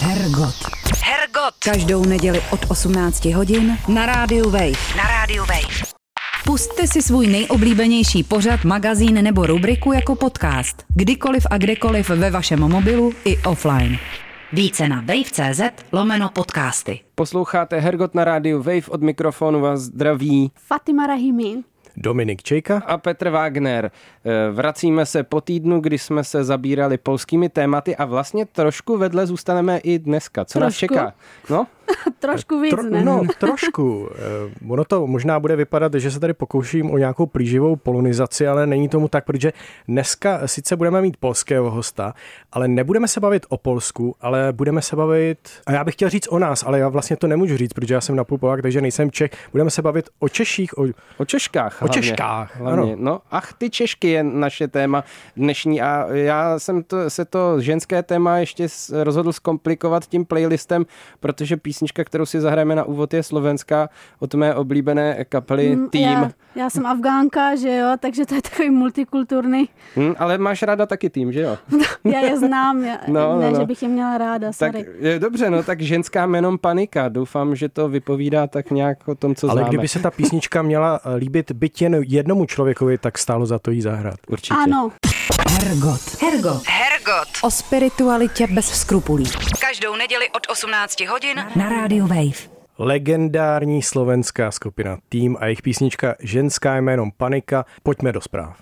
Hergot. Každou neděli od 18 hodin na rádiu Wave. Pusťte si svůj nejoblíbenější pořad, magazín nebo rubriku jako podcast. Kdykoliv a kdekoliv ve vašem mobilu i offline. Více na wave.cz/podcasty. Posloucháte Hergot na rádiu Wave, od mikrofonu vás zdraví Fatima Rahimi, Dominik Čejka a Petr Wagner. Vracíme se po týdnu, kdy jsme se zabírali polskými tématy a vlastně trošku vedle zůstaneme i dneska. Co nás čeká? No? Trošku víc, ne? No, trošku. Ono to možná bude vypadat, že se tady pokouším o nějakou plíživou polonizaci, ale není tomu tak, protože dneska sice budeme mít polského hosta, ale nebudeme se bavit o Polsku, ale budeme se bavit, a já bych chtěl říct o nás, ale já vlastně to nemůžu říct, protože já jsem napůl Polák, takže nejsem Čech. Budeme se bavit o Češích. O Češkách. O Češkách, hlavně. ano. No, ach, ty Češky je naše téma dnešní a já jsem se to ženské téma ještě rozhodl zkomplikovat tím playlistem, protože písnička, kterou si zahrajeme na úvod, je slovenská od mé oblíbené kapely Tým. Já jsem Afgánka, že jo, takže to je takový multikulturní. Ale máš ráda taky Tým, že jo? Já je znám, No. že bych je měla ráda, sorry. Tak je dobře, no tak ženská jménem Panika. Doufám, že to vypovídá tak nějak o tom, co známe. Ale kdyby se ta písnička měla líbit byť jen jednomu člověkovi, tak stálo za to jí zahrát. Určitě. Ano. Hergot. O spiritualitě bez skrupulí. Každou neděli od 18 hodin na rádiu Wave. Legendární slovenská skupina Tým a jejich písnička Ženská jménem Panika. Pojďme do zpráv.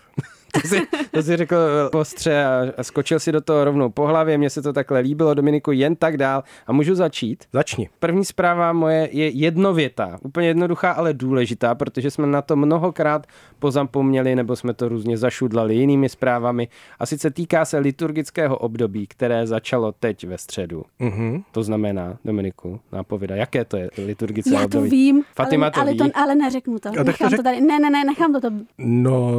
To si řekl ostře a skočil si do toho rovnou po hlavě. Mně se to takhle líbilo, Dominiku, jen tak dál. A můžu začít? Začni. První zpráva moje je jednovětá. Úplně jednoduchá, ale důležitá, protože jsme na to mnohokrát pozapomněli, nebo jsme to různě zašudlali jinými zprávami. A sice týká se liturgického období, které začalo teď ve středu. Mhm. To znamená, Dominiku, nápověda, jaké to je liturgické Já období? to vím, Fatima to ví. ale neřeknu to. Nechám to tady. Ne, nechám to. No,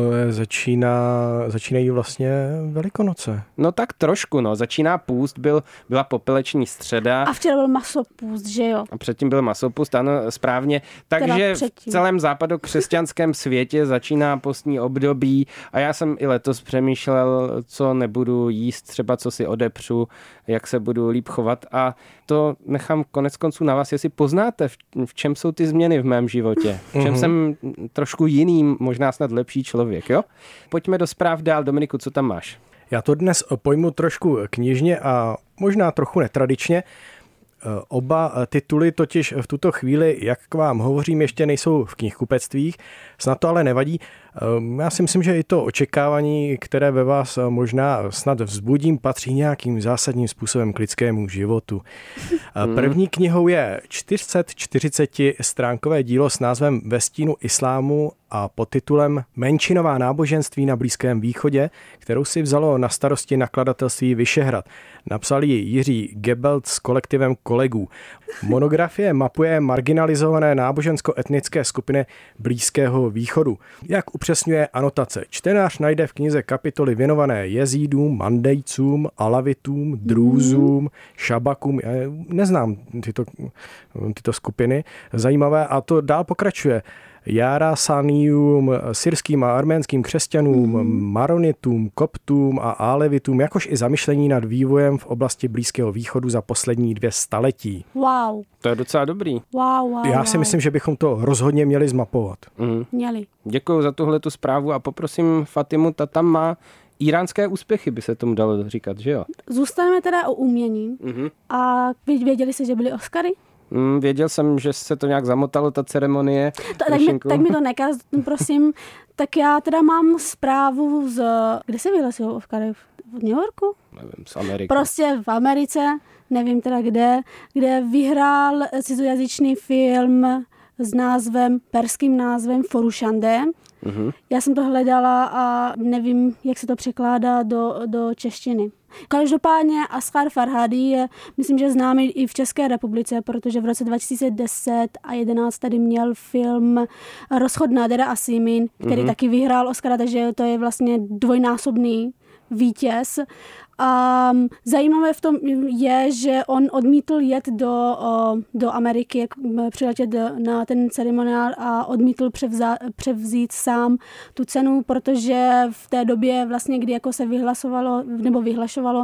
začínají vlastně Velikonoce. No tak trošku, no. Začíná půst, byla popeleční středa. A včera byl masopůst, že jo? A předtím byl masopust, ano, správně. Takže v celém západokřesťanském světě začíná postní období a já jsem i letos přemýšlel, co nebudu jíst, třeba co si odepřu, jak se budu líp chovat a to nechám konec konců na vás, jestli poznáte, v čem jsou ty změny v mém životě. V čem jsem trošku jiný, možná snad lepší člověk, jo? Pojďme do zpráv dál. Dominiku, co tam máš? Já to dnes pojmu trošku knižně a možná trochu netradičně. Oba tituly totiž v tuto chvíli, jak k vám hovořím, ještě nejsou v knihkupectvích, snad to ale nevadí. Já si myslím, že i to očekávání, které ve vás možná snad vzbudím, patří nějakým zásadním způsobem k lidskému životu. První knihou je 440-stránkové dílo s názvem Ve stínu islámu a podtitulem Menšinová náboženství na Blízkém východě, kterou si vzalo na starosti nakladatelství Vyšehrad. Napsal ji Jiří Gebelt s kolektivem kolegů. Monografie mapuje marginalizované nábožensko-etnické skupiny Blízkého východu. Jak upřesňuje anotace. Čtenář najde v knize kapitoly věnované jezídům, mandejcům, alavitům, drúzům, šabakům. Já neznám tyto skupiny. Zajímavé a to dál pokračuje. Járasánium, syrským a arménským křesťanům, maronitům, koptům a álevitům, jakož i zamyšlení nad vývojem v oblasti Blízkého východu za poslední 2 staletí. Wow. To je docela dobrý. Wow. Já si myslím, že bychom to rozhodně měli zmapovat. Měli. Děkuji za tuhletu zprávu a poprosím Fatimu, ta tam má íránské úspěchy, by se tomu dalo říkat, že jo? Zůstaneme teda o umění. A věděli jste, že byly Oscary? Věděl jsem, že se to nějak zamotalo, ta ceremonie. Tak mi to nekaz, prosím. Tak já teda mám zprávu kde se vyhlasují Oscary? V New Yorku? Nevím, z Ameriky. Prostě v Americe, nevím teda kde vyhrál cizojazyčný film s perským názvem Forušande. Já jsem to hledala a nevím, jak se to překládá do češtiny. Každopádně Asghar Farhadi je, myslím, že známý i v České republice, protože v roce 2010 a 2011 tady měl film Rozchod Nadera a Simin, který taky vyhrál Oscara, takže to je vlastně dvojnásobný vítěz. A zajímavé v tom je, že on odmítl jet do Ameriky, přiletět na ten ceremoniál a odmítl převzít sám tu cenu, protože v té době vlastně, kdy jako se vyhlašovalo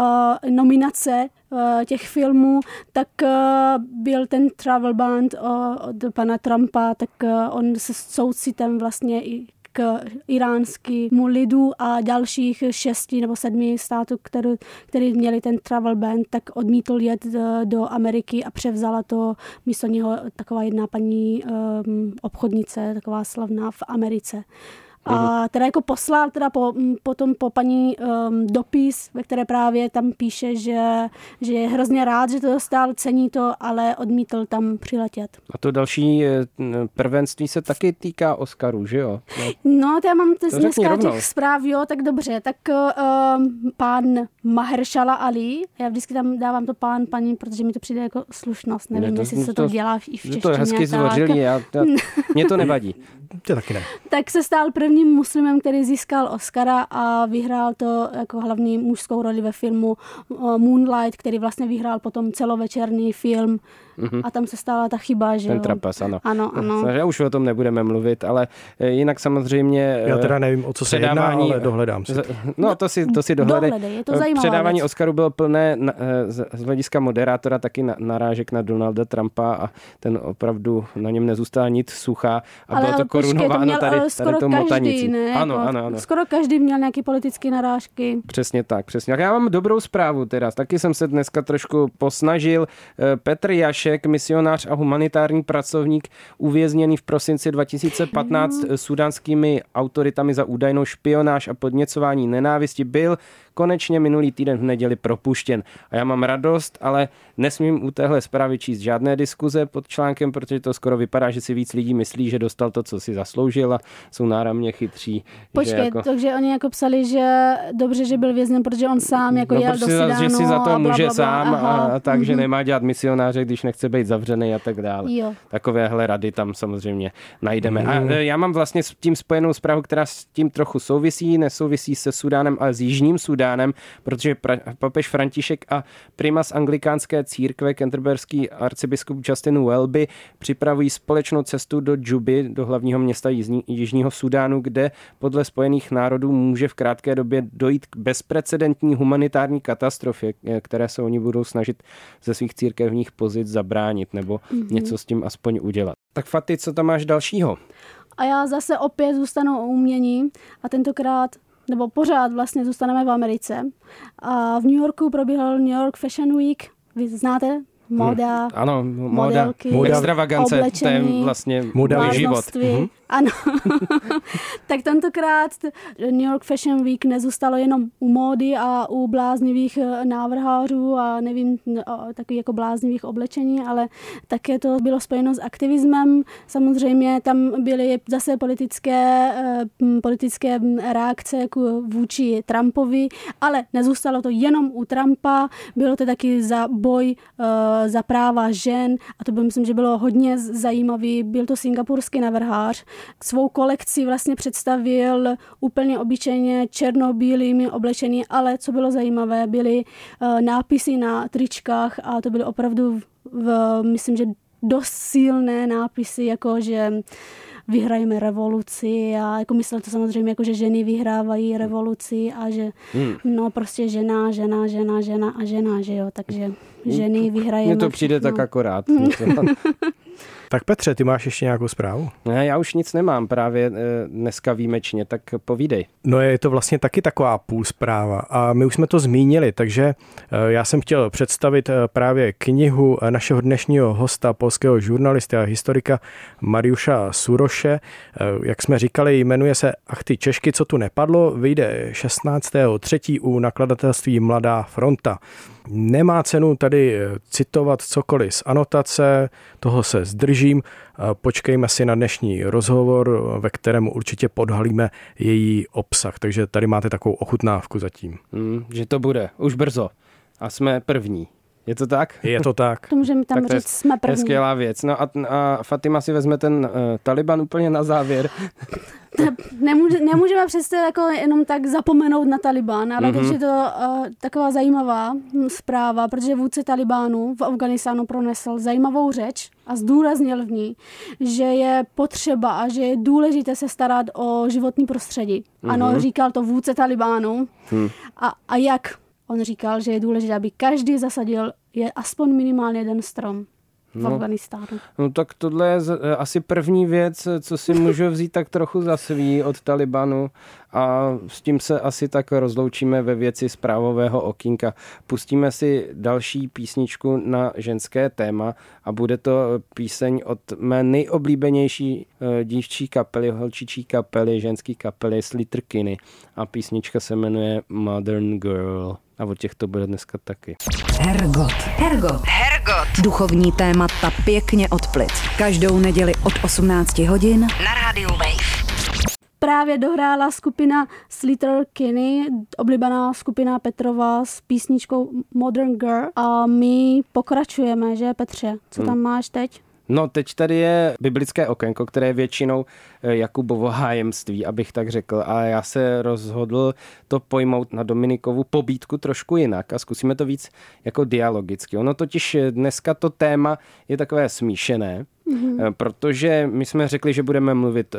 nominace těch filmů, tak byl ten travel ban od pana Trumpa, tak on se soucitem vlastně i k iránskému lidu a dalších 6 nebo 7 států, který měli ten travel ban, tak odmítl jet do Ameriky a převzala to místo něho taková jedna paní obchodnice, taková slavná v Americe. A teda jako poslal potom po paní dopis, ve které právě tam píše, že je hrozně rád, že to dostal, cení to, ale odmítl tam přiletět. A to další prvenství se taky týká Oscarů, že jo? No, to já mám dneska těch zpráv, jo, tak dobře. Tak pán Mahershala Ali, já vždycky tam dávám to paní, protože mi to přijde jako slušnost. Nevím, jestli se to dělá i v češtině. To je hezky zvořilý, mě to nevadí. To taky ne. Tak se stal prvním muslimem, který získal Oscara a vyhrál to jako hlavní mužskou roli ve filmu Moonlight, který vlastně vyhrál potom celovečerný film. A tam se stala ta chyba, že ten trapas, ano. Ano. Já už o tom nebudeme mluvit, ale jinak samozřejmě... Já teda nevím, o co se jedná, ale dohledám si. No, to si dohledej. Je to zajímavé. Předávání Oscaru bylo plné z hlediska moderátora taky narážek na Donalda Trumpa a ten opravdu na něm nezůstala nic suchá a bylo to korunováno tady tou motanicí. Ano. Skoro každý měl nějaké politické narážky. Přesně tak. Já mám dobrou zprávu teda. Taky jsem se dneska trošku posnažil. Petr Jašek, misionář a humanitární pracovník, uvězněný v prosinci 2015 sudánskými autoritami za údajnou špionáž a podněcování nenávisti, byl konečně minulý týden v neděli propuštěn. A já mám radost, ale nesmím u téhle zprávy číst žádné diskuze pod článkem, protože to skoro vypadá, že si víc lidí myslí, že dostal to, co si zasloužil a jsou náramně chytří. Počkej, takže oni jako psali, že dobře, že byl vězněn, protože on sám jako jel do Sudánu že si za to může bla, sám a tak, že nemá dělat misionáře, když nechce být zavřený a tak dále. Jo. Takovéhle rady tam samozřejmě najdeme. A já mám vlastně s tím spojenou zprávu, která s tím trochu souvisí, nesouvisí se Sudánem, ale s Jižním Sudánem, protože papež František a primas anglikánské církve, canterberský arcibiskup Justin Welby, připravují společnou cestu do Džuby, do hlavního města Jižního Sudánu, kde podle Spojených národů může v krátké době dojít k bezprecedentní humanitární katastrofě, které se oni budou snažit ze svých církevních pozic zabránit nebo něco s tím aspoň udělat. Tak Faty, co tam máš dalšího? A já zase opět zůstanu u umění a tentokrát nebo pořád vlastně zůstaneme v Americe. A v New Yorku probíhal New York Fashion Week. Vy znáte? Moda, ano, modelky, extravagance, oblečení, to je vlastně můj život. Ano. Tak tentokrát New York Fashion Week nezůstalo jenom u módy a u bláznivých návrhářů a nevím, takových jako bláznivých oblečení, ale také to bylo spojeno s aktivismem. Samozřejmě tam byly zase politické reakce vůči Trumpovi, ale nezůstalo to jenom u Trumpa, bylo to taky za boj za práva žen a to myslím, že bylo hodně zajímavý. Byl to singapurský navrhář. Svou kolekci vlastně představil úplně obyčejně černobílými oblečení, ale co bylo zajímavé, byly nápisy na tričkách a to byly opravdu, myslím, že dost silné nápisy, jako že vyhrajeme revoluci a jako myslel to samozřejmě, jako že ženy vyhrávají revoluci a že no prostě žena, že jo, takže ženy vyhrajeme. Mně to přijde tak akorát. Tak Petře, ty máš ještě nějakou zprávu? Ne, já už nic nemám právě dneska výjimečně, tak povídej. No je to vlastně taky taková půl zpráva a my už jsme to zmínili, takže já jsem chtěl představit právě knihu našeho dnešního hosta, polského žurnalisty a historika Mariusza Suroše. Jak jsme říkali, jmenuje se Ach ty Češky, co tu nepadlo, vyjde 16.3. u nakladatelství Mladá fronta. Nemá cenu tady citovat cokoliv z anotace, toho se zdržím. Počkejme si na dnešní rozhovor, ve kterém určitě podhalíme její obsah. Takže tady máte takovou ochutnávku zatím. Že to bude už brzo. A jsme první. Je to tak? Je to tak. To můžeme tam říct, jsme první. To je skvělá věc. No a Fatima si vezme ten Taliban úplně na závěr. Nemůžeme přesto jako jenom tak zapomenout na Taliban, ale teď je to taková zajímavá zpráva, protože vůdce Talibánu v Afghánistánu pronesl zajímavou řeč a zdůraznil v ní, že je potřeba a že je důležité se starat o životní prostředí. Ano, říkal to vůdce Talibánu. A jak? On říkal, že je důležité, aby každý zasadil aspoň minimálně jeden strom v Afghánistánu. No tak tohle je asi první věc, co si můžu vzít tak trochu za svý od Talibanu a s tím se asi tak rozloučíme ve věci zprávového okýnka. Pustíme si další písničku na ženské téma a bude to píseň od mé nejoblíbenější dívčí kapely, holčičí kapely, ženský kapely Sleater-Kinney a písnička se jmenuje Modern Girl. A od těch to bude dneska taky. Hergot. Duchovní témata pěkně od plic. Každou neděli od 18 hodin na rádiu Wave. Právě dohrála skupina Sleater-Kinney, oblíbená skupina Petrova s písničkou Modern Girl a my pokračujeme, že Petře? Co tam máš teď? No teď tady je biblické okénko, které je většinou Jakubovo hájemství, abych tak řekl. A já se rozhodl to pojmout na Dominikovu pobídku trošku jinak a zkusíme to víc jako dialogicky. Ono totiž dneska to téma je takové smíšené, protože my jsme řekli, že budeme mluvit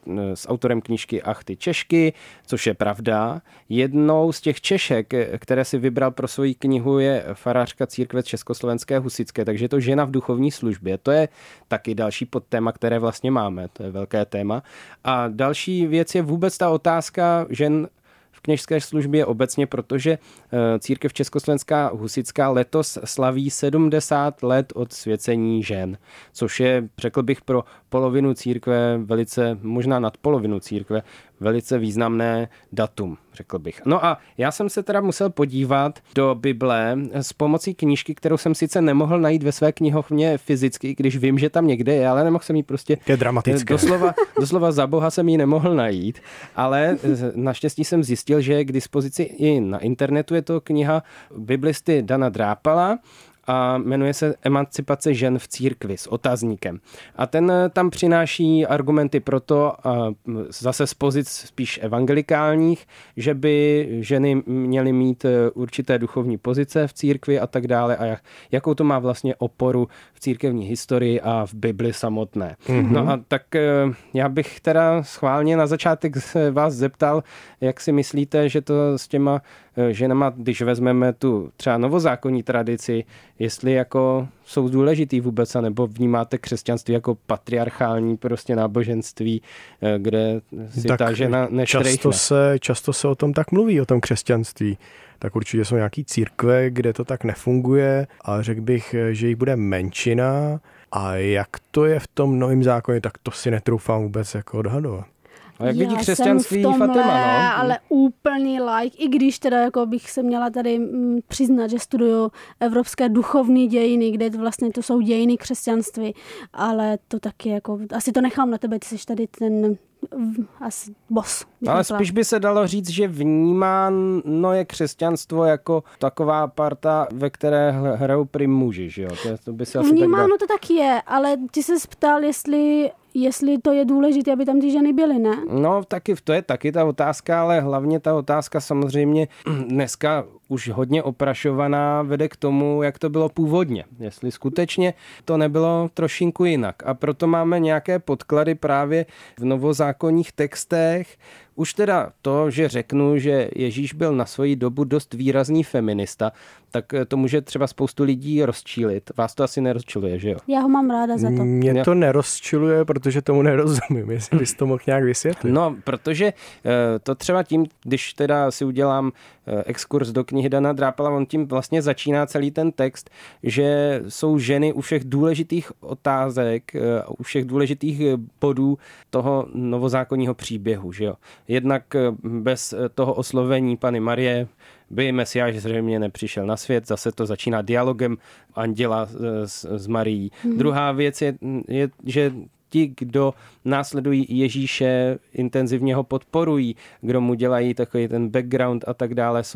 s autorem knížky Ach ty Češky, což je pravda. Jednou z těch Češek, které si vybral pro svoji knihu, je farářka církve Československé husitské, takže je to žena v duchovní službě. To je taky další podtéma, které vlastně máme, to je velké téma. A další věc je vůbec ta otázka žen v kněžské službě obecně, protože církev Československá husitská letos slaví 70 let od svěcení žen, což je, řekl bych, pro polovinu církve velice, možná nad polovinu církve, velice významné datum, řekl bych. No a já jsem se teda musel podívat do Bible s pomocí knížky, kterou jsem sice nemohl najít ve své knihovně fyzicky, když vím, že tam někde je, ale nemohl jsem ji prostě... Je dramatické. Doslova za boha jsem ji nemohl najít, ale naštěstí jsem zjistil, že je k dispozici i na internetu. Je to kniha biblisty Dana Drápala a jmenuje se Emancipace žen v církvi s otazníkem. A ten tam přináší argumenty pro to, zase z pozic spíš evangelikálních, že by ženy měly mít určité duchovní pozice v církvi a tak dále a jakou to má vlastně oporu v církevní historii a v Bibli samotné. No a tak já bych teda schválně na začátek vás zeptal, jak si myslíte, že to s těma ženama, když vezmeme tu třeba novozákonní tradici, jestli jako jsou důležitý vůbec, nebo vnímáte křesťanství jako patriarchální prostě náboženství, kde si tak ta žena neštrejchne. Často se o tom tak mluví, o tom křesťanství. Tak určitě jsou nějaký církve, kde to tak nefunguje, ale řekl bych, že jich bude menšina a jak to je v tom novém zákoně, tak to si netroufám vůbec jako odhadovat. A jak vidí křesťanství Fatima, no? Ale úplný like, i když teda jako bych se měla tady přiznat, že studuju evropské duchovní dějiny, kde vlastně to jsou dějiny křesťanství, ale to taky jako, asi to nechám na tebe, ty jsi tady ten asi boss. Ale spíš by se dalo říct, že vnímáno je křesťanstvo jako taková parta, ve které hrajou prim muži, že jo? To by se asi vnímáno to tak je, ale ty se ptal, jestli to je důležité, aby tam ty ženy byly, ne? No, to je taky ta otázka, ale hlavně ta otázka samozřejmě dneska už hodně oprašovaná vede k tomu, jak to bylo původně. Jestli skutečně to nebylo trošinku jinak. A proto máme nějaké podklady právě v novozákonních textech. Už teda to, že řeknu, že Ježíš byl na svoji dobu dost výrazný feminista, tak to může třeba spoustu lidí rozčílit. Vás to asi nerozčiluje, že jo? Já ho mám ráda za to. Mě to nerozčiluje, protože tomu nerozumím, jestli bys to mohl nějak vysvětlit. No, protože to třeba tím, když teda si udělám exkurs do knihy Dana Drápala, on tím vlastně začíná celý ten text, že jsou ženy u všech důležitých otázek, u všech důležitých bodů toho novozákonního příběhu, že jo? Jednak bez toho oslovení Panny Marie by Mesiáš zřejmě nepřišel na svět, zase to začíná dialogem anděla s Marií. Druhá věc je, že ti, kdo následují Ježíše, intenzivně ho podporují, kdo mu dělají takový ten background a tak dále, jsou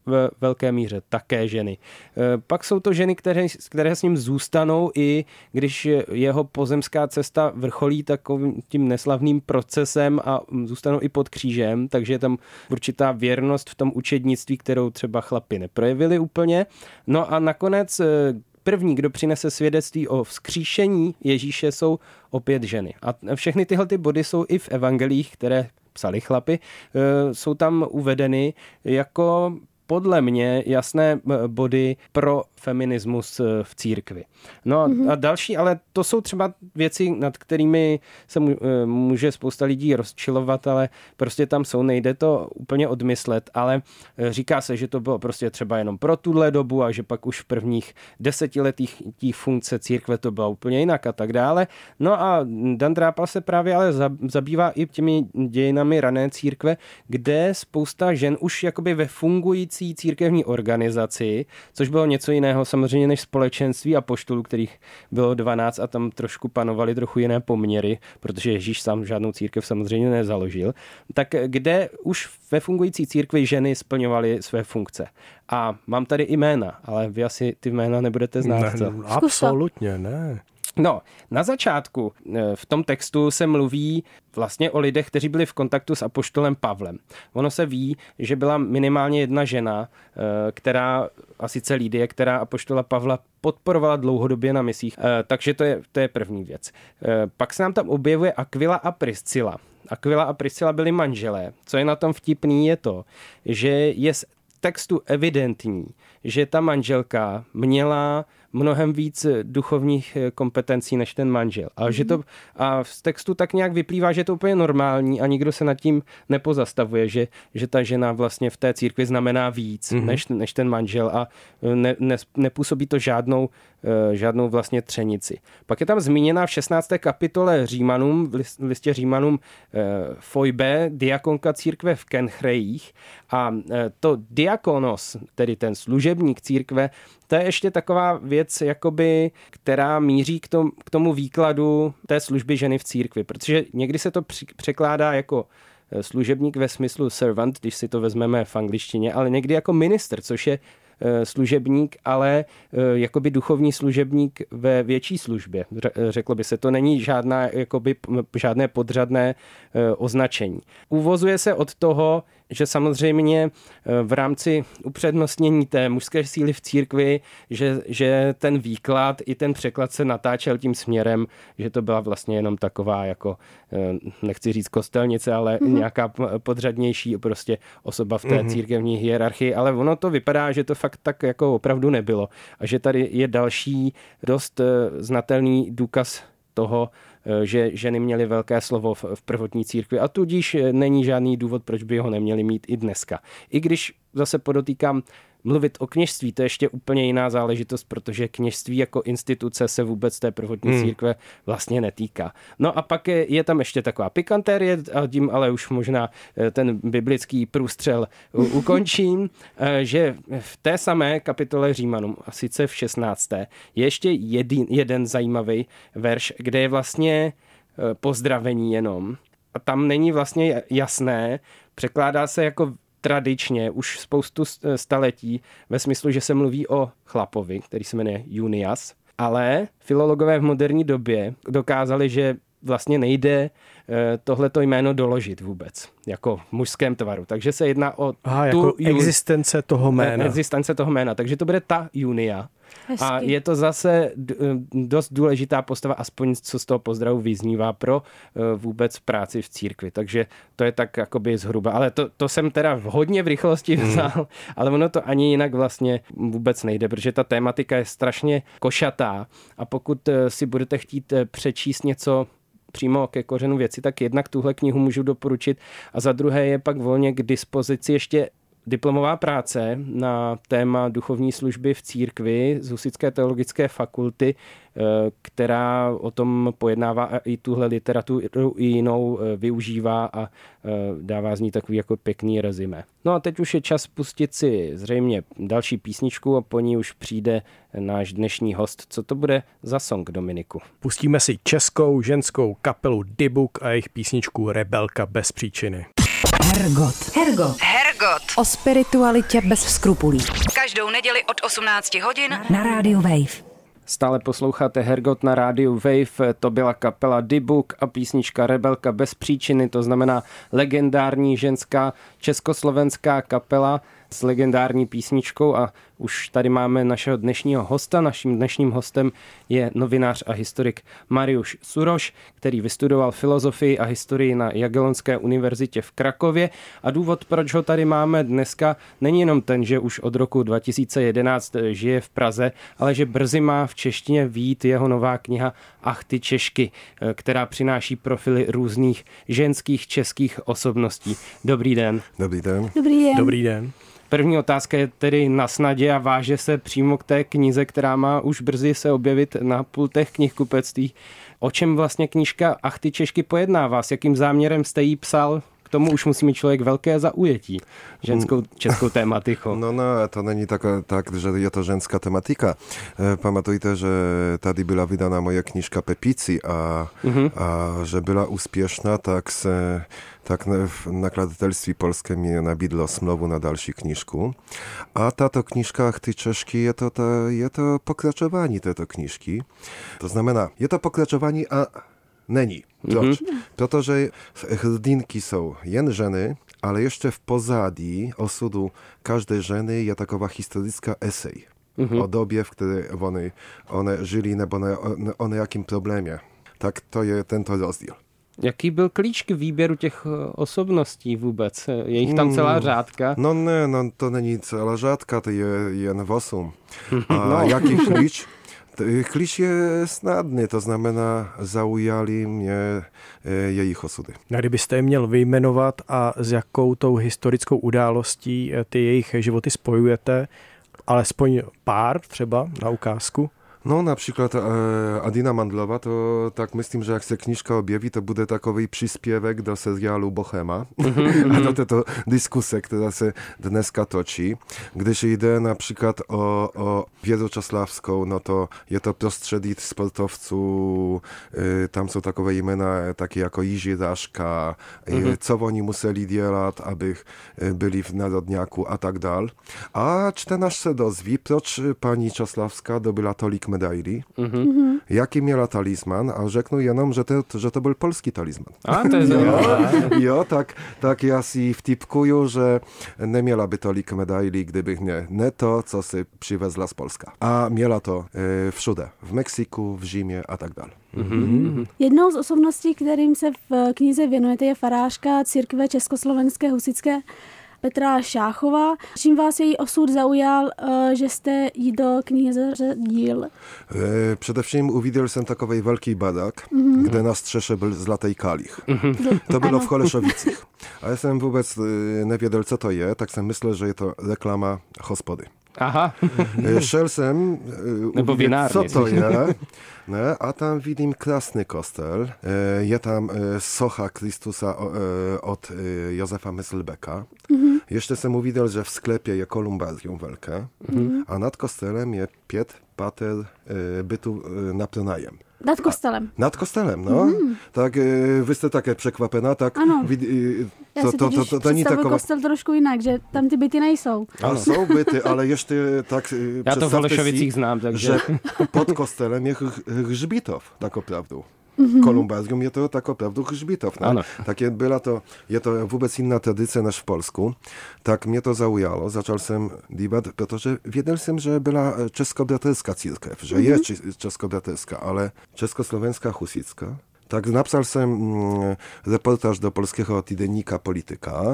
v velké míře také ženy. Pak jsou to ženy, které s ním zůstanou, i když jeho pozemská cesta vrcholí takovým tím neslavným procesem a zůstanou i pod křížem, takže je tam určitá věrnost v tom učednictví, kterou třeba chlapi neprojevili úplně. No a nakonec první, kdo přinese svědectví o vzkříšení Ježíše, jsou opět ženy. A všechny tyhle ty body jsou i v evangelích, které psali chlapi, jsou tam uvedeny jako podle mě jasné body pro feminismus v církvi. No a další, ale to jsou třeba věci, nad kterými se může spousta lidí rozčilovat, ale prostě tam jsou, nejde to úplně odmyslet, ale říká se, že to bylo prostě třeba jenom pro tuhle dobu a že pak už v prvních 10 letech funkce církve to byla úplně jinak a tak dále. No a Dan Drápal se právě ale zabývá i těmi dějinami rané církve, kde spousta žen už jakoby ve fungující církevní organizaci, což bylo něco jiného samozřejmě než společenství apoštolů, kterých bylo 12 a tam trošku panovaly trochu jiné poměry, protože Ježíš sám žádnou církev samozřejmě nezaložil, tak kde už ve fungující církvi ženy splňovaly své funkce. A mám tady jména, ale vy asi ty jména nebudete znát. Ne, absolutně ne. No, na začátku v tom textu se mluví vlastně o lidech, kteří byli v kontaktu s apoštolem Pavlem. Ono se ví, že byla minimálně jedna žena, a sice Lidie, která apoštola Pavla podporovala dlouhodobě na misích. Takže to je první věc. Pak se nám tam objevuje Aquila a Priscila. Aquila a Priscila byli manželé. Co je na tom vtipný je to, že je z textu evidentní, že ta manželka měla mnohem víc duchovních kompetencí než ten manžel. A z textu tak nějak vyplývá, že je to úplně normální a nikdo se nad tím nepozastavuje, že ta žena vlastně v té církvi znamená víc než ten manžel a nepůsobí to žádnou vlastně třenici. Pak je tam zmíněna v 16. kapitole Římanům, v listě Římanům Foibe, diakonka církve v Kenchrejích, a to diakonos, tedy ten služebník církve, to je ještě taková věc, jakoby, která míří k tomu výkladu té služby ženy v církvi, protože někdy se to překládá jako služebník ve smyslu servant, když si to vezmeme v angličtině, ale někdy jako minister, což je služebník, ale jakoby duchovní služebník ve větší službě. Řeklo by se, to není žádné podřadné označení. Uvozuje se od toho, že samozřejmě v rámci upřednostnění té mužské síly v církvi, že ten výklad i ten překlad se natáčel tím směrem, že to byla vlastně jenom taková jako, nechci říct kostelnice, ale nějaká podřadnější prostě osoba v té církevní hierarchii, ale ono to vypadá, že to fakt tak jako opravdu nebylo a že tady je další dost znatelný důkaz toho, že ženy měly velké slovo v prvotní církvi a tudíž není žádný důvod, proč by ho neměli mít i dneska. I když zase podotýkám, mluvit o kněžství, to je ještě úplně jiná záležitost, protože kněžství jako instituce se vůbec té prvotní církve vlastně netýká. No a pak je tam ještě taková pikantérie, a tím ale už možná ten biblický průstřel ukončím, že v té samé kapitole Římanům, a sice v 16. je ještě jeden zajímavý verš, kde je vlastně pozdravení jenom. A tam není vlastně jasné, překládá se jako tradičně už spoustu staletí ve smyslu, že se mluví o chlapovi, který se jmenuje Junias, ale filologové v moderní době dokázali, že vlastně nejde tohleto jméno doložit vůbec, jako v mužském tvaru. Takže se jedná o jako existence toho jména. Existence toho jména, takže to bude ta Junia. Hezky. A je to zase dost důležitá postava, aspoň co z toho pozdravu vyznívá pro vůbec práci v církvi. Takže to je tak jakoby zhruba. Ale to jsem teda hodně v rychlosti vzal, ale ono to ani jinak vlastně vůbec nejde, protože ta tématika je strašně košatá a pokud si budete chtít přečíst něco přímo ke kořenu věci, tak jednak tuhle knihu můžu doporučit a za druhé je pak volně k dispozici ještě diplomová práce na téma duchovní služby v církvi z Husitské teologické fakulty, která o tom pojednává a i tuhle literaturu i jinou využívá a dává z ní takový jako pěkný rezime. No a teď už je čas pustit si zřejmě další písničku a po ní už přijde náš dnešní host. Co to bude za song, Dominiku? Pustíme si českou ženskou kapelu Dybuk a jejich písničku Rebelka bez příčiny. Hergot. Hergot. O spiritualitě bez skrupulí. Každou neděli od 18 hodin na rádiu Wave. Stále posloucháte Hergot na rádiu Wave, to byla kapela Dybuk a písnička Rebelka bez příčiny, to znamená legendární ženská československá kapela s legendární písničkou a už tady máme našeho dnešního hosta. Naším dnešním hostem je novinář a historik Mariusz Suroš, který vystudoval filozofii a historii na Jagellonské univerzitě v Krakově a důvod, proč ho tady máme dneska, není jenom ten, že už od roku 2011 žije v Praze, ale že brzy má v češtině vyjít jeho nová kniha Ach ty Češky, která přináší profily různých ženských českých osobností. Dobrý den. Dobrý den. Dobrý den. Dobrý den. První otázka je tedy na snadě a váže se přímo k té knize, která má už brzy se objevit na pultech knihkupectví. O čem vlastně knížka Ach ty Češky pojednává? S jakým záměrem jste jí psal? K tomu už musí mít člověk velké zaujetí ženskou českou tematikou. No, to není tak, že je to ženská tematika. Pamatujte, že tady byla vydána moja knižka Pepici a że była uspieszna, tak w nakladatelstwie polskim mnie nabídlo smlouvu na další knižku. A tato knižka Ach ty Češky je to pokračování této knižky. To znamená, je to pokračování a není. Proč? Protože hrdinki są jen żeny, ale jeszcze w pozadí osudu każdej żeny je taková historyczna esej o dobie, w której one żyli, nebo o nejakým problémie. Tak to je tento rozdíl. Jaký byl klíč k výběru těch osobností vůbec? Je jich tam celá řádka? No to není celá řádka, to je jen 8. A jaký klíč? Klíč je snadný, to znamená, zaujali mě jejich osudy. A kdybyste je měl vyjmenovat a s jakou tou historickou událostí ty jejich životy spojujete, alespoň pár třeba na ukázku? No na przykład Adina Mandlowa, to tak myslím, że jak się kniżka objawi, to bude takový příspěvek do serialu Bohema. A do této diskuse, która się dneska točí. Když jde na przykład o Věru Časlavskou, no to je to prostředí sportowců, tam są takowe imena takie jako Jiří Raška, co oni museli dělat, aby byli v Narodňáku a tak dál. A čtenář se dozví, proč pani Časlavská dobyła tolik medaili, jaki miała talizman, a rzeknął jenom, że to był polski talizman. A, to jest Jo, tak ja si wtipkuju, że nie miałaby tolik medaili, gdyby nie to, co si przywiezła z Polska. A miała to všude, v Mexiku, v Římě a tak dále. Jednou z osobností, kterým se v knize věnujete, je farářka církve Československé husitské Petra Šáchová. Čím vás její osud zaujal, že jste ji do knihy zařadil? Przede wszystkim uwidział jsem takovej wielki barak, gdzie na strzesze był zlatej kalich. To było w Holeszowicach. A ja sam wobec nie wiedział, co to jest, tak sam myślę, że jest to reklama hospody. Aha. Šel jsem, co to je, ne? A tam vidím krásny kostel, je tam socha Chrystusa od Józefa Myslbeka. Jeszcze jsem uviděl, że w sklepie je kolumbarium wielkie, a nad kostelem je 5 pater bytu na pronajem. Nad kostelem. Nad kostelem, no. Tak, vy jste také překvapena, tak... Ano. Já si totiž představuji kostel trošku jinak, že tam ty byty nejsou. A jsou byty, ale ještě tak... Já to v Holešovicích znám, takže... Že pod kostelem je hřbitov, tak opravdu. Kolumbarium je to tak opravdu hřbitov. Tak je to vůbec inna tradycja niż w Polsku. Tak mnie to zaujalo. Zaczął jsem dívat, protože věděl jsem, že byla českobraterska církev, že je českobraterska, ale československá husitská. Tak napsal jsem reportaż do polskiego tygodnika Polityka,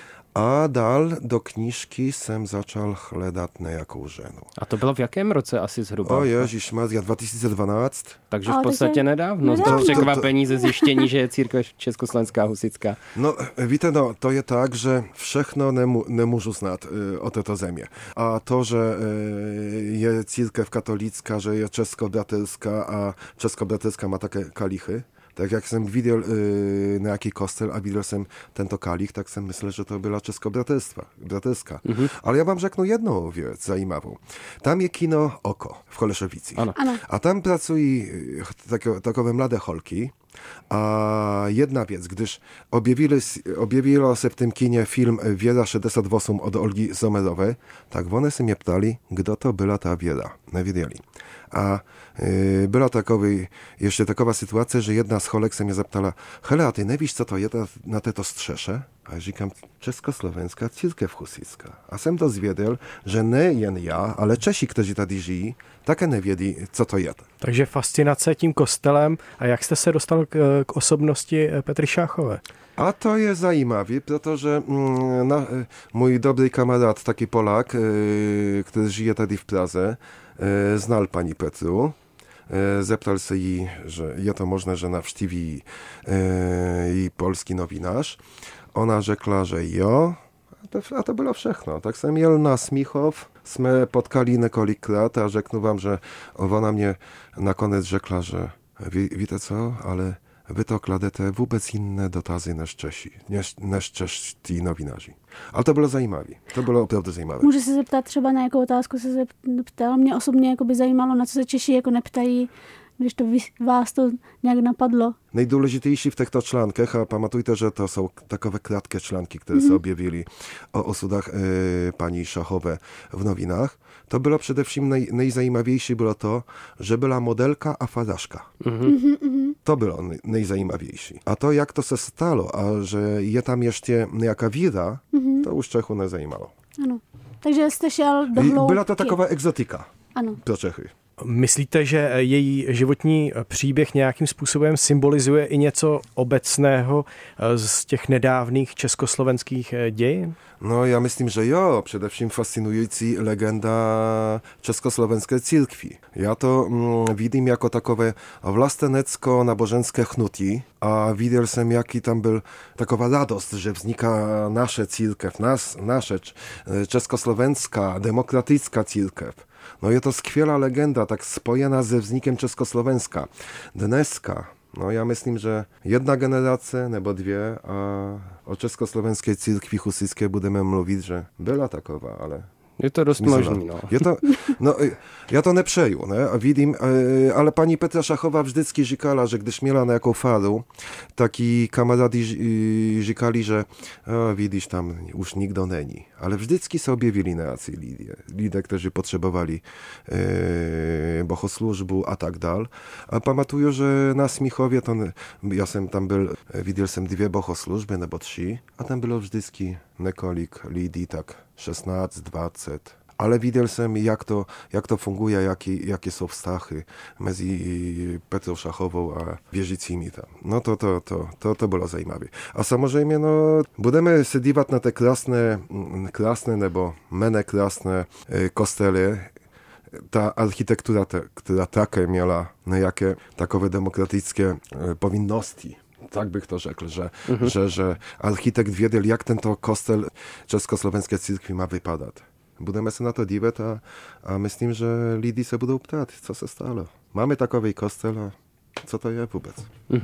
a dál do knížky jsem začal hledat nějakou ženu. A to bylo v jakém roce asi zhruba? O ježišmaria, 2012. Takže v podstatě nedávno. To překvapení ze zjištění, že je církev Československá husitská. No víte, to je tak, že všechno nemůžu znát o této země. A to, že je církev katolická, že je českobraterská a českobraterská má také kalichy. Tak jak jsem viděl nějaký kostel a viděl jsem tento kalich, tak jsem myslel, že to byla českobraterska. Ale já vám řeknu jedną věc zajímavou. Tam je kino Oko v Holešovicích. A tam pracují takové mladé holky, A jedna věc, když objevilo se v tym kinie film Wiera 68 od Olgi Zomerowej, tak one se mnie ptali, kdo to byla ta Wiera. Newiedzieli. A była jeszcze takowa sytuacja, że jedna z Holek se mnie zapytala, hele, a ty nie wiesz, co to jest na te to strzesze? A ja říkam, Československá církev husická. A jsem dozvěděl, že nejen já, ale Češi, kteří tady žijí, také nevědí, co to je. Takže fascinace tím kostelem. A jak jste se dostal k osobnosti Petry Šáchové? A to je zajímavé, protože mój dobry kamarád, taki Polak, który żyje tady w Praze, znal pani Petru. Zeptal se jí, že je to možné, že navštíví jí polski nowinarz. Ona řekla, že jo, a to bylo všechno. Tak jsem jel na Smíchov, jsme potkali několikrát a řeknu vám, že ona mě nakonec řekla, že víte co, ale wy to kladete vůbec inne dotazy než Češi, než čeští novináři. Ale to bylo zajímavé. To bylo opravdu zajímavé. Můžu se zeptat třeba, na jakou otázku se zeptal? Mě osobně by zajímalo, na co se Češi neptají, když to vás to nějak napadlo. Nejdůležitější v těchto článkách, a pamatujte, že to jsou takové krátké články, které se objevily o osudach paní Šachové v novinách, to bylo především nejzajímavější bylo to, že byla modelka a faražka. To bylo nejzajímavější. A to, jak to se stalo, a že je tam ještě nějaká víra, to už Čechu nezajímalo. Ano. Takže jste šel do hloubky. Byla to taková exotika pro Čechy. Myslíte, že její životní příběh nějakým způsobem symbolizuje i něco obecného z těch nedávných československých dějin? No, já myslím, že jo. Především fascinující legenda Československé církvi. Já to vidím jako takové vlastenecko-naboženské hnutí a viděl jsem, jaký tam byl taková radost, že vzniká naše církev, naše československá demokratická církev. No je to skvělá legenda, tak spojena ze vznikiem Československa. Dneska, no ja myslím, że jedna generacja nebo dwie, a o Československiej církvi husitskiej budeme mluvit, že byla taková, ale... Je to dost možný, no. Ja to nepřeju, ne? A vidím, ale pani Petra Šachová vždycky říkala, že když měla nějakou faru, taky kamarádi říkali, že widzisz, tam już nikdo není. Ale vždycky se objevili nějací lidé, kteří potřebovali bohoslužbu a tak dál. A pamatuju, že na Smíchově, ja jsem tam byl, viděl jsem 2 bohoslužby nebo 3, a tam bylo vždycky několik lidí, tak 16, 20. Ale widział jsem, jak to funguje, jakie są vztahy między Petrą Szachową a wierzycími tam. No to było zajímavé. A samozřejmě, no, budeme se dívat na te krásne nebo méně krásne kostely. Ta architektura, która také miała nejaké takové demokratické powinności. Tak bych to řekl, że architekt wiedział, jak tento kostel Československé církvi má vypadat. Budeme se na to dívat a myslím, že lidi se budou ptát, co se stalo. Máme takový kostel a co to je vůbec.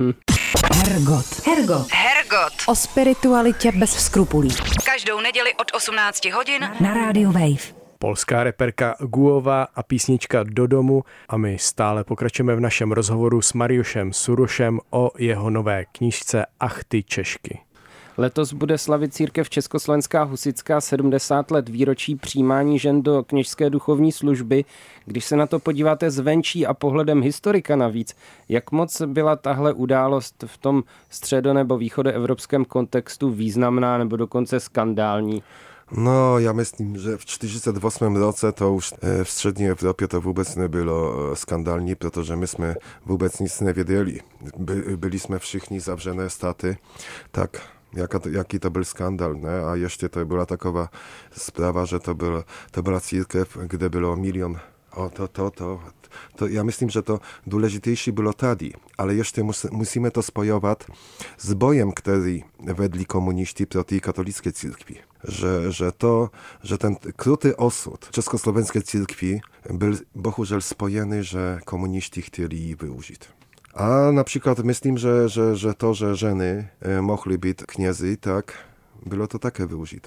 Hergot. O spiritualitě bez skrupulí. Každou neděli od 18 hodin na rádiu Wave. Polská reperka Guová a písnička Do domu, a my stále pokračujeme v našem rozhovoru s Mariuszem Surošem o jeho nové knížce Ach ty Češky. Letos bude slavit církev Československá husitská 70 let výročí přijímání žen do kněžské duchovní služby. Když se na to podíváte zvenčí a pohledem historika navíc, jak moc byla tahle událost v tom středo- nebo východoevropském kontextu významná nebo dokonce skandální? No, ja myslím, że w 1948 roku to już w wschodniej Europie to vůbec nebylo skandální, protože myśmy vůbec nic nie wiedzieli. Byliśmy všichni zawrzene staty, tak jaki to był skandal, ne? A jeszcze to była takowa sprawa, że to była církev, kde było 1 milion. To ja myslím, že to důležitější bylo tady, ale ještě musíme to spojovat s bojem, který vedli komuniści proti katolickiej církvi. Że ten kruty osud Československé církvi był bohužel spojeny, że komuniści chcieli ji wyużyć. A na przykład myslím, że to, że żeny mogli być kniezy, tak, było to takie wyużyte.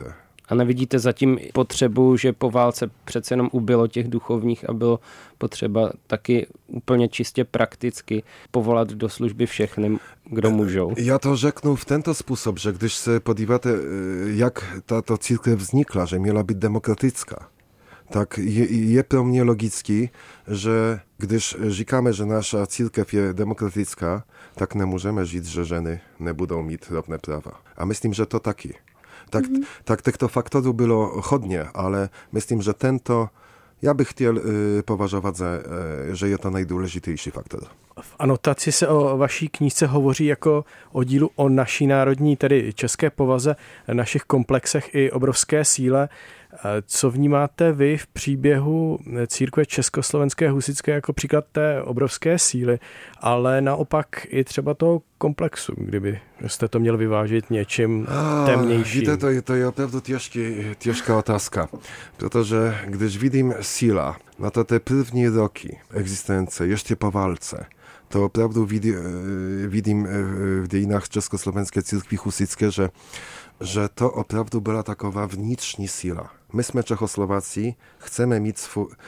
A nevidíte zatím potřebu, že po válce přece jenom ubylo těch duchovních a bylo potřeba taky úplně čistě prakticky povolat do služby všechny, kdo můžou? Ja to řeknu v tento způsob, že když se podíváte, jak tato církev vznikla, že měla být demokratická, tak je pro mě logický, že když říkáme, že nasza církev je demokratická, tak nemůžeme říct, že ženy nebudou mít rovné práva. A myslím, že to taky. Tak těchto faktorů bylo hodně, ale myslím, že tento, já bych chtěl považovat za, že je to nejdůležitější faktor. V anotaci se o vaší knížce hovoří jako o dílu o naší národní, tedy české povaze, našich komplexech i obrovské síle. Co vnímáte vy v příběhu církve československé husitské jako příklad té obrovské síly, ale naopak i třeba toho komplexu, kdyby jste to měl vyvážit něčím temnějším? Víte, to je opravdu těžká otázka, protože když vidím síla, no to te první roky egzystencji, ještě po válce, to opravdu vidím w dziejinach Československiej Církvi Husitskiej, że to opravdu była takowa vnitřní síla. My jsme Czechoslowacji, chcemy mieć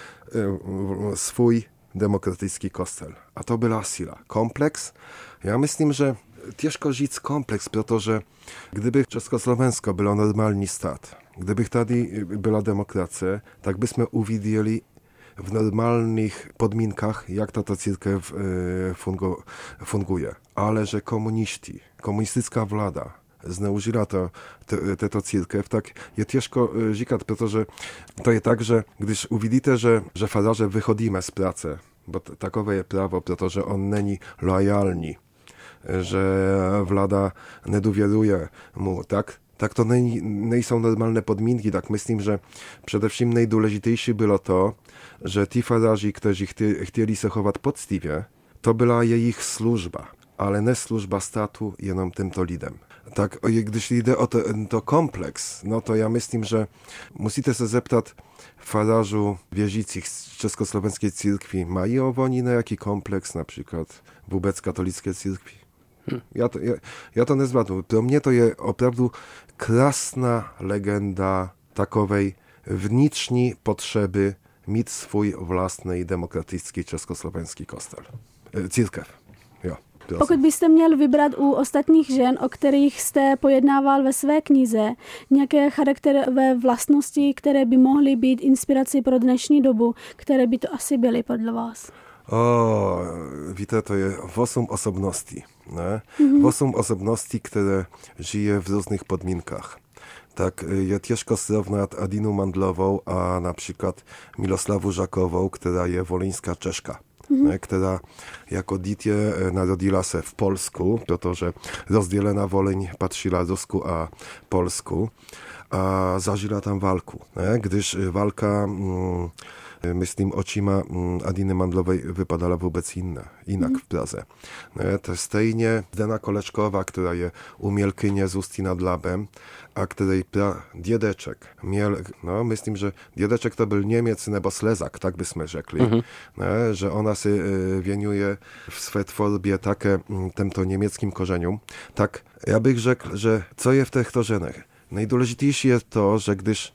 swój demokratycki kostel. A to była síla. Kompleks? Ja myslím, że ciężko říct kompleks, protože gdyby Československo bylo normalní stát, gdyby tady byla demokracie, tak byśmy uwidzieli w normalnych podminkach, jak ta církev funguje. Ale że komuniści, komunistyczna władza zneužila tato církev, tak je těžko říkat, protože to je tak, že když uvidíte, že fararze wychodzimy z pracy, bo takowe je prawo, protože on není lojalny, że władza nie dowieruje mu, tak to nie są normalne podminki. Tak myślę, że przede wszystkim najdůležitější było to, że ci fararzy, którzy chcieli się chować poctiwie, to była ich służba, ale nie służba statu, jenom tymto lidem. Tak, když jde o to kompleks, no to ja myślę, że musicie się zeptać fararzu wierzących z Československiej církvi, mają oni na jaki kompleks, na przykład wobec katolickiej církvi? Ja to nie zbadam. Pro mnie to jest opravdu krasna legenda takowej vnitřní potrzeby mieć swój własny demokratycki československý kostel. Církev. Jo. Pokud byste měl vybrat u ostatních žen, o kterých jste pojednával ve své knize, nějaké charakterové vlastnosti, které by mohly být inspirací pro dnešní dobu, které by to asi byly podle vás? Víte, to je 8 osobností. Ne? 8 osobností, które żyje w różnych podminkach. Tak je ciężko srovnat Adinu Mandlową, a na przykład Miloslawu Żakową, która je wolyńska Czeszka. Która jako dziecię narodziła się w Polsku, protože rozdzielona Wolyń patrzyła Rusku a Polsku, a zażyła tam walku. Gdyż walka, myslím, očima Adiny Mandlowej wypadała wobec inak w Pradze. To stejnie Zdena Koleczkowa, która je umielkynie z Ustí nad Labem, a której dziedeczek miał, no myslím, że dziedeczek to był Niemiec nebo Slezak, tak byśmy rzekli, że ona się wieniuje w swej tworbie takie tymto niemieckim korzeniom. Tak, ja bych rzekł, że co je w tych ženách? Najdůležitější jest to, że gdyż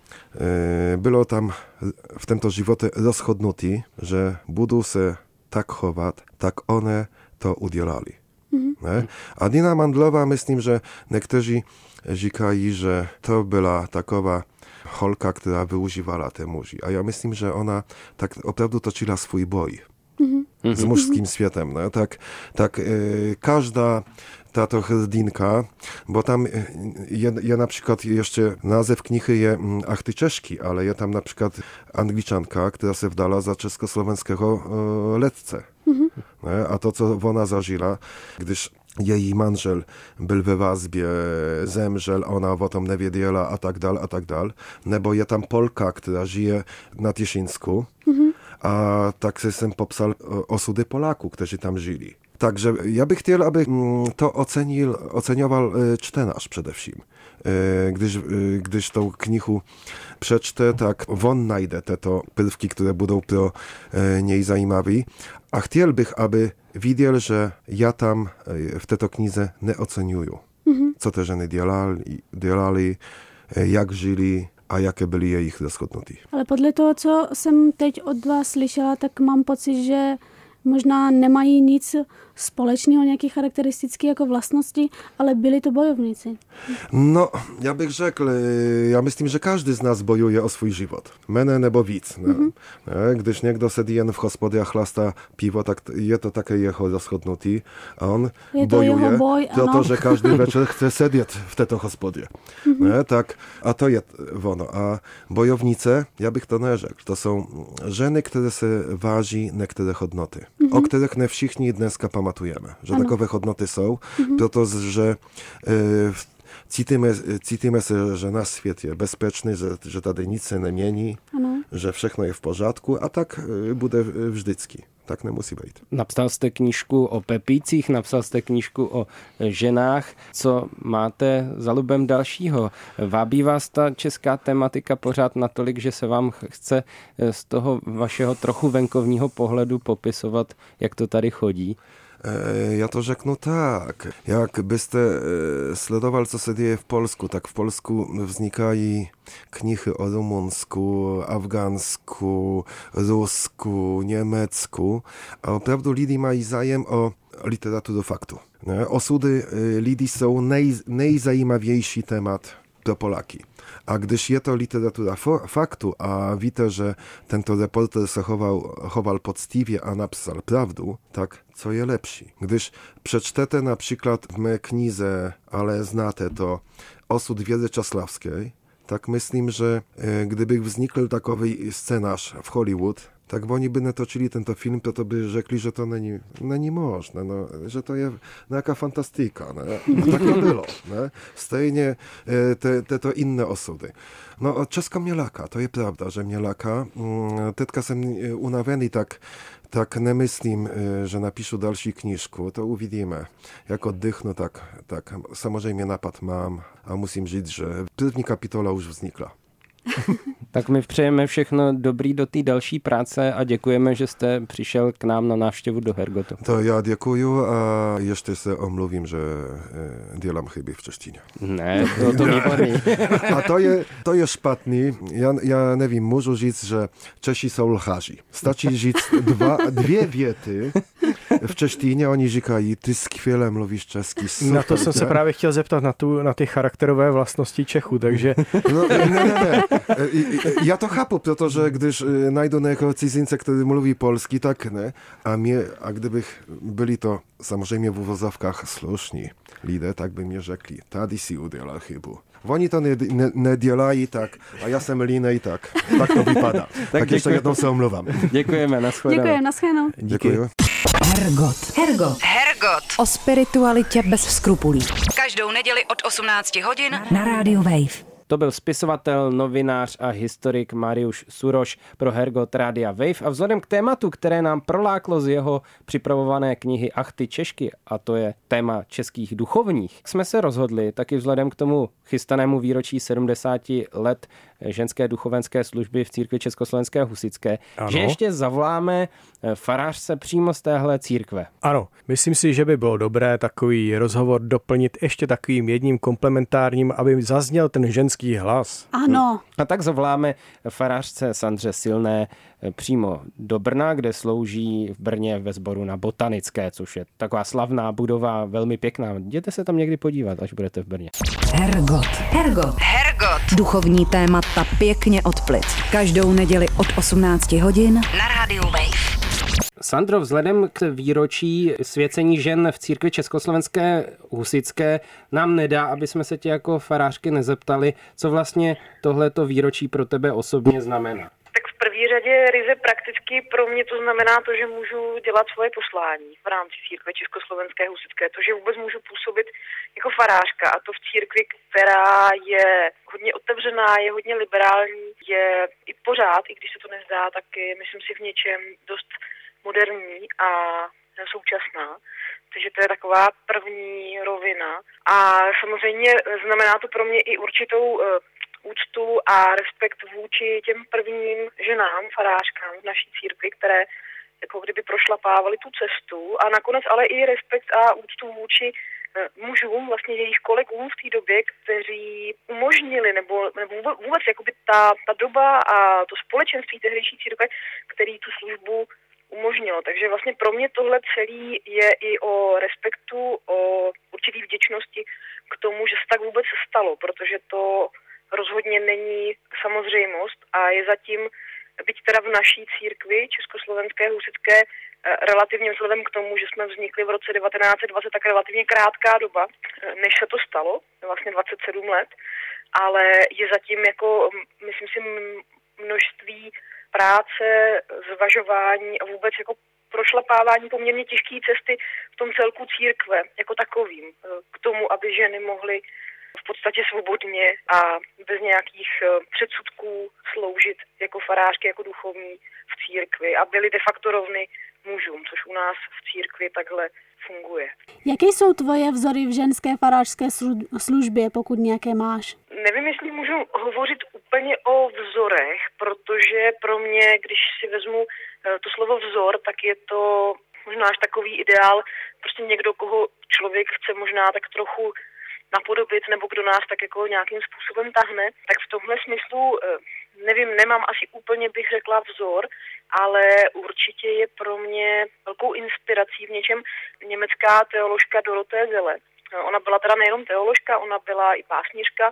było tam w tymto živote rozhodnutí, że budu se tak chować, tak one to udělali. Adina Mandlowa, myslím, że niektórzy říkají, że to była takowa holka, która wyużywała te muži. A ja myslím, że ona tak opravdu toczyła swój boj z mužským światem. No? Tak każda tato hrdinka, bo tam je na przykład jeszcze nazw knihy je Ach ty Czeszki, ale je tam na przykład Angliczanka, która się wdala za czeskoslowenskiego letce. A to, co ona zażyła, gdyż jej manżel był we wazbie, zemrzel, ona o tym nie wiedziała, a tak dal. Nebo je tam Polka, która żyje na Tiszyńsku, a tak się popsal osudy Polaków, którzy tam żyli. Także ja bych chciał, aby to oceniował czytenarz przede wszystkim. Gdyż tą knihu przeczytę, tak won najdę te to pierwki, które będą pro niej zajímawi. A chciałbym, aby widział, że ja tam w tej knize nie oceniuję. Co te żeny działali, jak žili a jaké byly jejich rozhodnutí. Ale podle toho, co jsem teď od vás slyšela, tak mám pocit, že možná nemají nic společného, nějaké charakteristické jako vlastnosti, ale byli to bojovníci. No, já bych řekl, já myslím, že každý z nás bojuje o svůj život. Mene nebo víc. Když někdo sedí jen v hospodě a chlastá piwo, tak je to také jeho rozhodnutí. A on bojuje, protože každý večer chce sedět v této hospodě. Tak, a to je ono. A bojownice, ja bych to nie řekl, to są ženy, które se váží niektóre hodnoty, o których nie všichni dneska pamatujemy, że takowe hodnoty są, protože cítime se, že náš svět je bezpečný, že tady nic se nemění, že všechno je v pořádku a tak bude vždycky. Tak nemusí být. Napsal jste knížku o Pepících, napsal jste knížku o ženách. Co máte za lubem dalšího? Vábí vás ta česká tematika pořád natolik, že se vám chce z toho vašeho trochu venkovního pohledu popisovat, jak to tady chodí? Ja to řeknu tak. Jak byste sledoval, co se děje v Polsku, tak v Polsku vznikají knihy o Rumunsku, Afgansku, Rusku, Německu. A opravdu lidi mají zájem o literaturu faktu. Osudy lidí jsou nejzajímavější temat pro Polaki. A když je to literatura faktu, a víte, że tento reporter se chował poctiwie, a napisał prawdę, tak co je lepszy? Gdyż przeczytete na przykład w mojej knize, ale znate to, Osud Wiery Czasławskiej, tak myślę, że gdyby wznikł takowy scenarz w Hollywood, tak bo oni by natočili tento film, to by řekli, že to není možné, no, že to je nějaká fantastika. Ne? Tak to bylo. Ne? Stejně to inne osudy. No, česko mě láká, to je pravda, že mě láká. Teďka jsem unavený, tak nemyslím, že napíšu další knížku, to uvidíme. Jak oddychnu, tak samozřejmě napad mám a musím říct, že první kapitola už vznikla. Tak my přejeme všechno dobrý do té další práce a děkujeme, že jste přišel k nám na návštěvu do Hergotu. To já děkuju a ještě se omluvím, že dělám chyby v češtině. Ne, to výborný. A to je špatný. Já nevím, můžu říct, že Češi jsou lhaři. Stačí říct dvě věty v češtině, oni říkají, ty skvěle mluvíš česky. Super. Na to jsem se právě chtěl zeptat, na ty charakterové vlastnosti Čechů, takže... No, ne. Ja to chápu, protože když najdu někoho cizince, který mluví polsky, tak ne. A kdybych byli to samozřejmě v uvozovkách slušní lidé, tak by mě řekli, tady si udělal chybu. Oni to nedělají tak, a já jsem línej, tak to vypadá. Tak ještě jednou se omlouvám. Děkujeme, nashledanou. Děkujeme, nashledanou. Děkuji. Hergot. O spiritualitě bez skrupulí. Každou neděli od 18 hodin na rádiu Wave. To byl spisovatel, novinář a historik Mariusz Suroš pro Hergot Rádia Wave a vzhledem k tématu, které nám proláklo z jeho připravované knihy Ach ty Češky, a to je téma českých duchovních, jsme se rozhodli taky vzhledem k tomu chystanému výročí 70 let ženské duchovenské služby v církvi Československé husitské, že ještě zavoláme farářce přímo z téhle církve. Ano, myslím si, že by bylo dobré takový rozhovor doplnit ještě takovým jedním komplementárním, aby zazněl ten ženský hlas. Ano. A tak zavoláme farářce Sandře Silné přímo do Brna, kde slouží v Brně ve sboru na Botanické, což je taková slavná budova, velmi pěkná. Jděte se tam někdy podívat, až budete v Brně. Hergot. Duchovní témata pěkně od plic. Každou neděli od 18 hodin na rádiu Wave. Sandro, vzhledem k výročí svěcení žen v církvi Československé husitské nám nedá, aby jsme se tě jako farářky nezeptali, co vlastně tohleto výročí pro tebe osobně znamená. Tak v první řadě ryze prakticky pro mě to znamená to, že můžu dělat svoje poslání v rámci církve Československé husitské, to, že vůbec můžu působit jako farářka, a to v církvi, která je hodně otevřená, je hodně liberální, je i pořád, i když se to nezdá, tak je, myslím si, v něčem dost moderní a současná. Takže to je taková první rovina. A samozřejmě znamená to pro mě i určitou úctu a respekt vůči těm prvním ženám, farářkám v naší církvi, které jako kdyby prošlapávaly tu cestu, a nakonec ale i respekt a úctu vůči mužům, vlastně jejich kolegům v té době, kteří umožnili, nebo vůbec jakoby ta doba a to společenství tehdejší církve, který tu službu umožnilo. Takže vlastně pro mě tohle celý je i o respektu, o určitý vděčnosti k tomu, že se tak vůbec stalo, protože to rozhodně není samozřejmost a je zatím, byť teda v naší církvi československé husitské, relativně vzhledem k tomu, že jsme vznikli v roce 1920, tak relativně krátká doba, než se to stalo, vlastně 27 let, ale je zatím jako, myslím si, množství práce, zvažování a vůbec jako prošlapávání poměrně těžké cesty v tom celku církve jako takovým, k tomu, aby ženy mohly v podstatě svobodně a bez nějakých předsudků sloužit jako farářky, jako duchovní v církvi a byly de facto rovny mužům, což u nás v církvi takhle funguje. Jaké jsou tvoje vzory v ženské farářské službě, pokud nějaké máš? Nevím, jestli můžu hovořit úplně o vzorech, protože pro mě, když si vezmu to slovo vzor, tak je to možná až takový ideál, prostě někdo, koho člověk chce možná tak trochu napodobit, nebo kdo nás tak jako nějakým způsobem tahne, tak v tomhle smyslu, nevím, nemám asi úplně, bych řekla, vzor, ale určitě je pro mě velkou inspirací v něčem německá teoložka Dorothee Selle. Ona byla teda nejenom teoložka, ona byla i básnířka,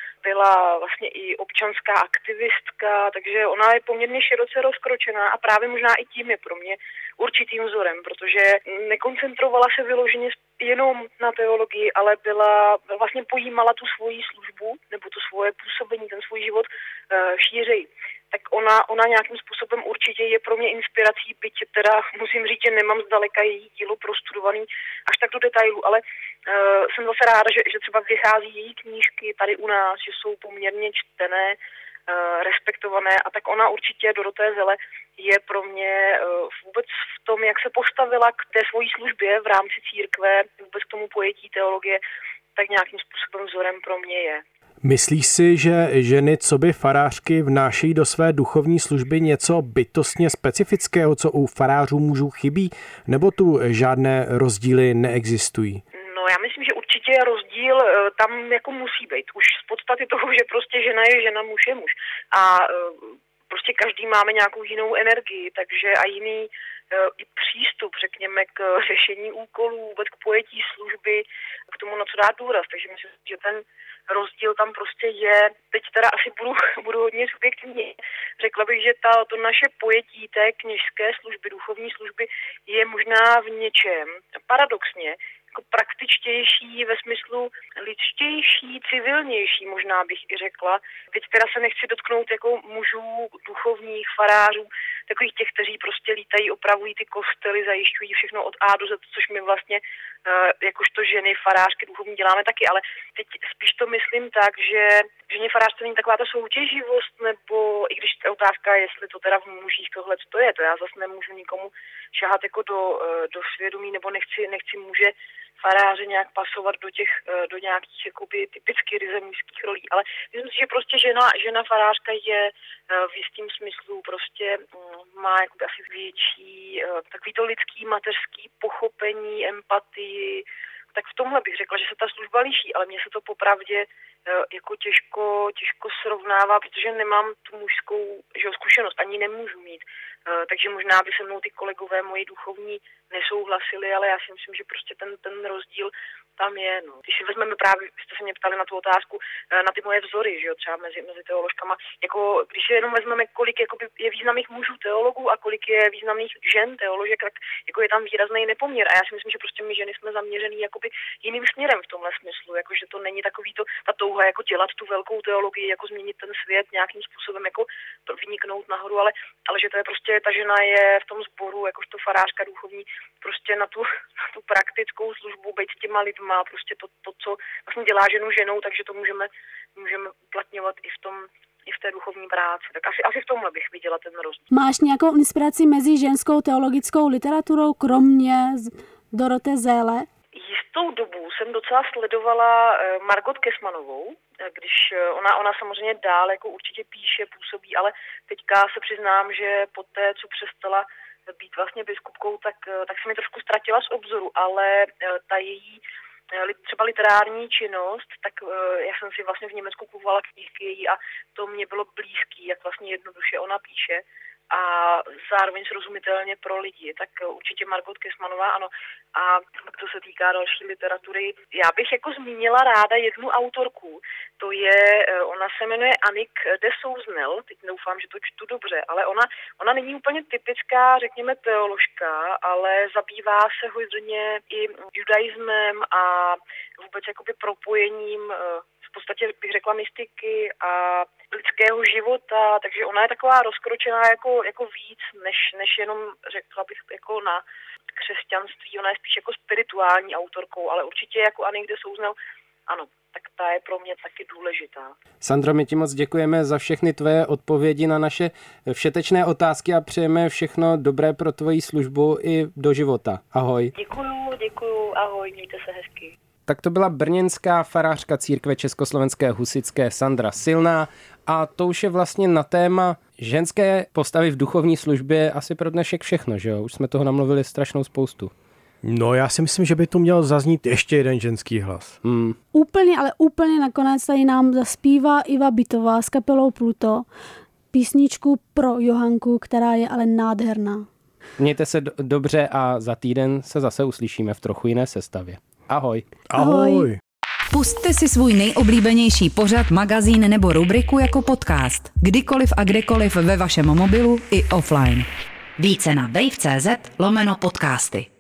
byla vlastně i občanská aktivistka, takže ona je poměrně široce rozkročená a právě možná i tím je pro mě určitým vzorem, protože nekoncentrovala se vyloženě jenom na teologii, ale vlastně pojímala tu svoji službu nebo to svoje působení, ten svůj život šířej. Tak ona nějakým způsobem určitě je pro mě inspirací, byť teda musím říct, že nemám zdaleka její dílo prostudovaný až tak do detailu, ale jsem zase ráda, že třeba vychází její knížky tady u nás, že jsou poměrně čtené, respektované a tak ona určitě, Dorothee Selle, je pro mě vůbec v tom, jak se postavila k té svojí službě v rámci církve, vůbec k tomu pojetí teologie, tak nějakým způsobem vzorem pro mě je. Myslíš si, že ženy coby farářky vnášejí do své duchovní služby něco bytostně specifického, co u farářů mužů chybí, nebo tu žádné rozdíly neexistují? No já myslím, že určitě rozdíl tam jako musí být. Už z podstaty toho, že prostě žena je žena, muž je muž. A prostě každý máme nějakou jinou energii, takže a jiný i přístup, řekněme, k řešení úkolů, vůbec k pojetí služby, k tomu, na co dát důraz. Takže myslím, že ten rozdíl tam prostě je. Teď teda asi budu hodně subjektivní. Řekla bych, že to naše pojetí té kněžské služby, duchovní služby je možná v něčem paradoxně jako praktičtější, ve smyslu lidštější, civilnější, možná bych i řekla. Teď teda se nechci dotknout jako mužů, duchovních, farářů, takových těch, kteří prostě lítají, opravují ty kostely, zajišťují všechno od A do Z, což my vlastně jakožto ženy, farářky, duchovní děláme taky, ale teď spíš to myslím tak, že ženě farářství není taková ta soutěživost, nebo i když je otázka, jestli to teda v mužích tohle to je, to já zase nemůžu nikomu šahat jako do svědomí, nebo nechci muže faráře nějak pasovat do nějakých jakoby typicky ryze mužských rolí, ale myslím si, že prostě žena farářka je v jistým smyslu prostě má jakoby asi větší takový to lidský, mateřský pochopení, empatii, tak v tomhle bych řekla, že se ta služba liší, ale mně se to popravdě jako těžko srovnává, protože nemám tu mužskou zkušenost, ani nemůžu mít. Takže možná by se mnou ty kolegové moji duchovní nesouhlasili, ale já si myslím, že prostě ten rozdíl tam je. No. Když si vezmeme právě, jste se mě ptali na tu otázku, na ty moje vzory, že jo, třeba mezi teoložkama, jako když si jenom vezmeme, kolik jakoby, je významných mužů teologů a kolik je významných žen teoložek, tak jako je tam výrazný nepoměr. A já si myslím, že prostě my ženy jsme zaměřený jakoby jiným směrem v tomhle smyslu, jako že to není takový ta touha jako dělat tu velkou teologii, jako změnit ten svět nějakým způsobem, jako vyniknout nahoru, ale že to je prostě, ta žena je v tom sboru, jakožto farářka duchovní, prostě na tu praktickou službu, být s těma lidma, prostě to, co vlastně dělá ženu ženou, takže to můžeme uplatňovat i v té duchovní práci. Tak asi v tomhle bych viděla ten rozdíl. Máš nějakou inspiraci mezi ženskou teologickou literaturou, kromě Dorothee Selle? Jistou dobu jsem docela sledovala Margot Kessmanovou, když ona samozřejmě dál jako určitě píše, působí, ale teďka se přiznám, že po té, co přestala být vlastně biskupkou, tak se mi trošku ztratila z obzoru, ale ta její třeba literární činnost, tak já jsem si vlastně v Německu kupovala knížky její a to mě bylo blízký, jak vlastně jednoduše ona píše a zároveň srozumitelně pro lidi. Tak určitě Margot Kessmannová, ano. A co se týká další literatury, já bych jako zmínila ráda jednu autorku. To je, ona se jmenuje Annick de Souzenel, teď doufám, že to čtu dobře, ale ona není úplně typická, řekněme, teoložka, ale zabývá se hodně i judaismem a vůbec jakoby propojením v podstatě bych řekla mystiky a lidského života, takže ona je taková rozkročená jako víc, než jenom řekla bych jako na křesťanství, ona je spíš jako spirituální autorkou, ale určitě jako Annick de Souzenel, ano, tak ta je pro mě taky důležitá. Sandro, my ti moc děkujeme za všechny tvoje odpovědi na naše všetečné otázky a přejeme všechno dobré pro tvoji službu i do života. Ahoj. Děkuju, ahoj, mějte se hezky. Tak to byla brněnská farářka církve Československé husitské Sandra Silná a to už je vlastně na téma ženské postavy v duchovní službě asi pro dnešek všechno, že jo? Už jsme toho namluvili strašnou spoustu. No já si myslím, že by tu měl zaznít ještě jeden ženský hlas. Úplně nakonec tady nám zaspívá Iva Bytová s kapelou Pluto písničku pro Johanku, která je ale nádherná. Mějte se dobře a za týden se zase uslyšíme v trochu jiné sestavě. Ahoj. Ahoj. Pusťte si svůj nejoblíbenější pořad, magazín nebo rubriku jako podcast. Kdykoliv a kdekoliv ve vašem mobilu i offline. Více na wave.cz/podcasty.